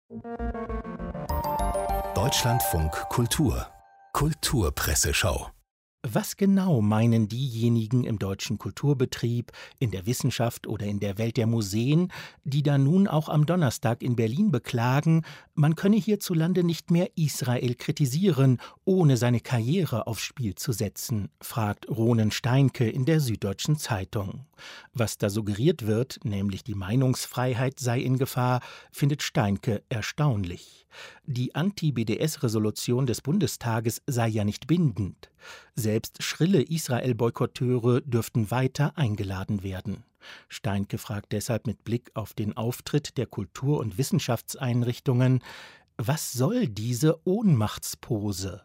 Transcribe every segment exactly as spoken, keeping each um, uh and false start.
Deutschlandfunk Kultur Kulturpresseschau. Was genau meinen diejenigen im deutschen Kulturbetrieb, in der Wissenschaft oder in der Welt der Museen, die da nun auch am Donnerstag in Berlin beklagen, man könne hierzulande nicht mehr Israel kritisieren, ohne seine Karriere aufs Spiel zu setzen, fragt Ronen Steinke in der Süddeutschen Zeitung. Was da suggeriert wird, nämlich die Meinungsfreiheit sei in Gefahr, findet Steinke erstaunlich. Die Anti-B D S-Resolution des Bundestages sei ja nicht bindend. Selbst schrille Israel-Boykotteure dürften weiter eingeladen werden. Steinke fragt deshalb mit Blick auf den Auftritt der Kultur- und Wissenschaftseinrichtungen: Was soll diese Ohnmachtspose?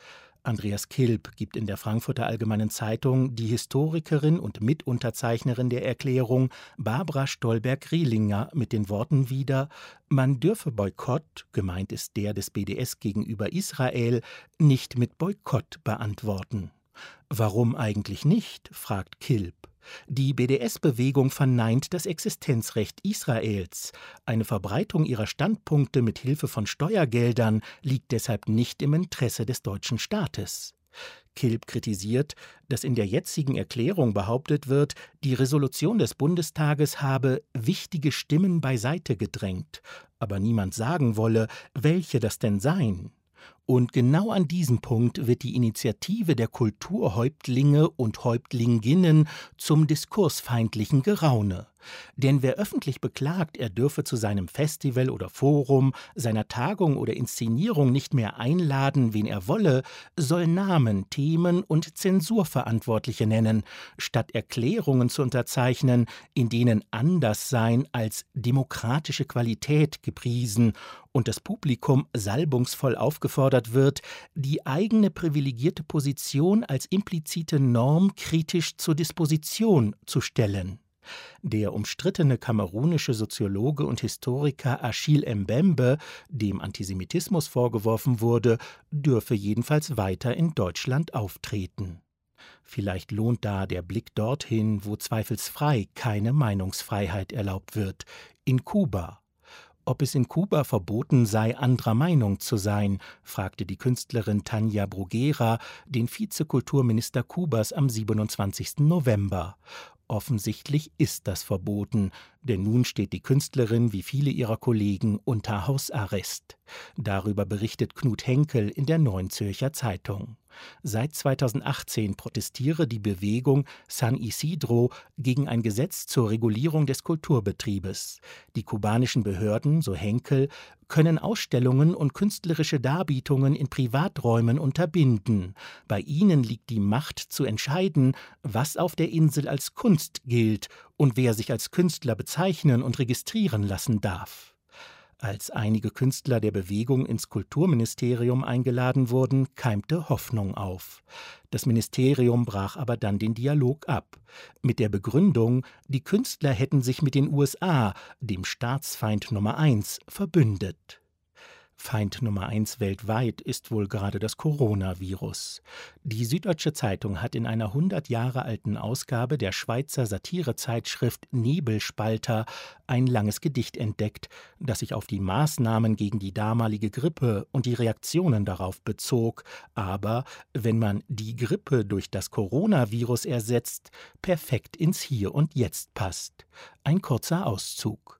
Andreas Kilb gibt in der Frankfurter Allgemeinen Zeitung die Historikerin und Mitunterzeichnerin der Erklärung Barbara Stolberg-Rielinger mit den Worten wieder: Man dürfe Boykott, gemeint ist der des B D S gegenüber Israel, nicht mit Boykott beantworten. Warum eigentlich nicht, fragt Kilb. Die B D S-Bewegung verneint das Existenzrecht Israels. Eine Verbreitung ihrer Standpunkte mit Hilfe von Steuergeldern liegt deshalb nicht im Interesse des deutschen Staates. Kilb kritisiert, dass in der jetzigen Erklärung behauptet wird, die Resolution des Bundestages habe wichtige Stimmen beiseite gedrängt, aber niemand sagen wolle, welche das denn seien. Und genau an diesem Punkt wird die Initiative der Kulturhäuptlinge und Häuptlinginnen zum diskursfeindlichen Geraune. Denn wer öffentlich beklagt, er dürfe zu seinem Festival oder Forum, seiner Tagung oder Inszenierung nicht mehr einladen, wen er wolle, soll Namen, Themen und Zensurverantwortliche nennen, statt Erklärungen zu unterzeichnen, in denen Anderssein als demokratische Qualität gepriesen und das Publikum salbungsvoll aufgefordert wird, die eigene privilegierte Position als implizite Norm kritisch zur Disposition zu stellen. Der umstrittene kamerunische Soziologe und Historiker Achille Mbembe, dem Antisemitismus vorgeworfen wurde, dürfe jedenfalls weiter in Deutschland auftreten. Vielleicht lohnt da der Blick dorthin, wo zweifelsfrei keine Meinungsfreiheit erlaubt wird, in Kuba. Ob es in Kuba verboten sei, anderer Meinung zu sein, fragte die Künstlerin Tania Bruguera den Vizekulturminister Kubas am siebenundzwanzigsten November. Offensichtlich ist das verboten, denn nun steht die Künstlerin wie viele ihrer Kollegen unter Hausarrest. Darüber berichtet Knut Henkel in der Neuen Zürcher Zeitung. Seit zweitausendachtzehn protestiere die Bewegung San Isidro gegen ein Gesetz zur Regulierung des Kulturbetriebes. Die kubanischen Behörden, so Henkel, können Ausstellungen und künstlerische Darbietungen in Privaträumen unterbinden. Bei ihnen liegt die Macht zu entscheiden, was auf der Insel als Kunst gilt und wer sich als Künstler bezeichnen und registrieren lassen darf. Als einige Künstler der Bewegung ins Kulturministerium eingeladen wurden, keimte Hoffnung auf. Das Ministerium brach aber dann den Dialog ab, mit der Begründung, die Künstler hätten sich mit den U S A, dem Staatsfeind Nummer eins, verbündet. Feind Nummer eins weltweit ist wohl gerade das Coronavirus. Die Süddeutsche Zeitung hat in einer hundert Jahre alten Ausgabe der Schweizer Satirezeitschrift Nebelspalter ein langes Gedicht entdeckt, das sich auf die Maßnahmen gegen die damalige Grippe und die Reaktionen darauf bezog, aber, wenn man die Grippe durch das Coronavirus ersetzt, perfekt ins Hier und Jetzt passt. Ein kurzer Auszug.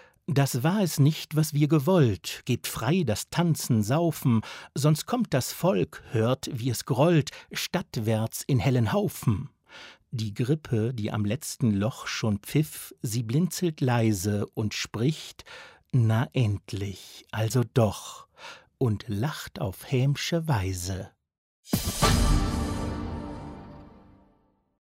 Das war es nicht, was wir gewollt, gebt frei das Tanzen, Saufen, sonst kommt das Volk, hört, wie es grollt, stadtwärts in hellen Haufen. Die Grippe, die am letzten Loch schon pfiff, sie blinzelt leise und spricht, na endlich, also doch, und lacht auf hämsche Weise.